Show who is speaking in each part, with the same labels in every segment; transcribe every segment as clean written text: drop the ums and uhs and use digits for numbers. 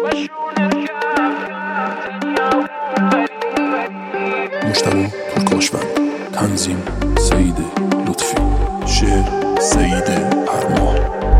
Speaker 1: مجتبی ترکاشوند، تنظیم سعید لطفی، شعر سعید هرماه.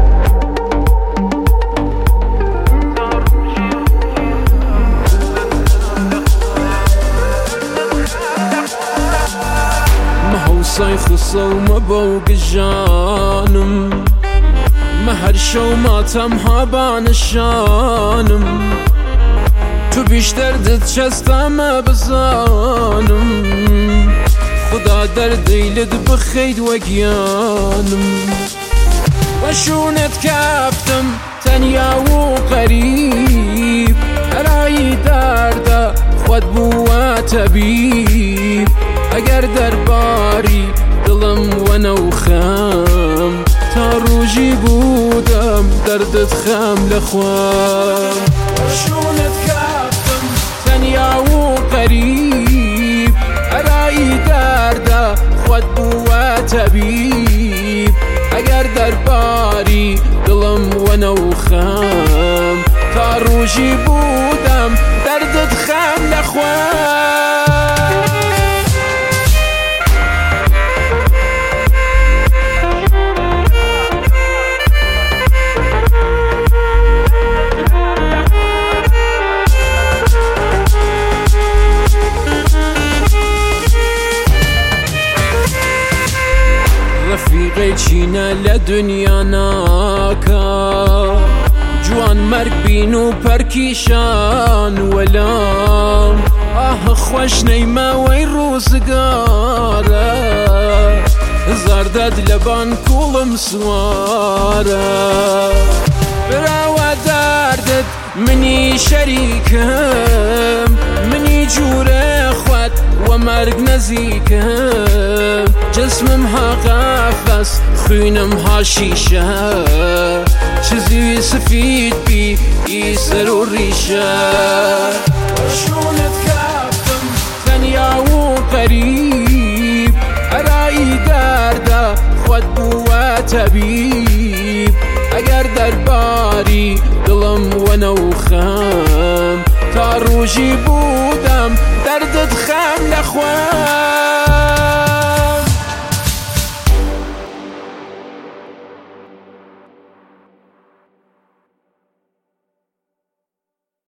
Speaker 2: محوسای خصوم بوق جانم، مهر شو ماتم ها نشانم، تو بیشتر دت چستم بزانم، خدا در دیلت بخید وگیانم، وشونت کفتم تنیا و قریب، هرایی درده خود بوا طبیب، اگر درباری دلم و نوخم، تا روجی بودم دردت خم لخوام، وشونت کفتم تنیا و قریب، هرایی درده خود بوا طبیب، اگر درباری دلم و نوخم، تا روجی بودم دردت خم لخوام. رفیقی چینه لدنیا ناکا، جوان مرگ بین و پرکیشان ولام، خوش نیمه وی روزگاره، هزار داد لبان کولم سواره، براوه دردت منی شریکم، منی جوره خود و مرگ نزیکم، جسمم ها قفص خوینم ها شیشه، چیزی سفید بی ای سر و ریشه، وشونت کفتم تنیا و قریب، هرایی درده خود بوا طبیب، اگر درباری دلم و نوخم، تا روجی بودم دردت خم لخوام.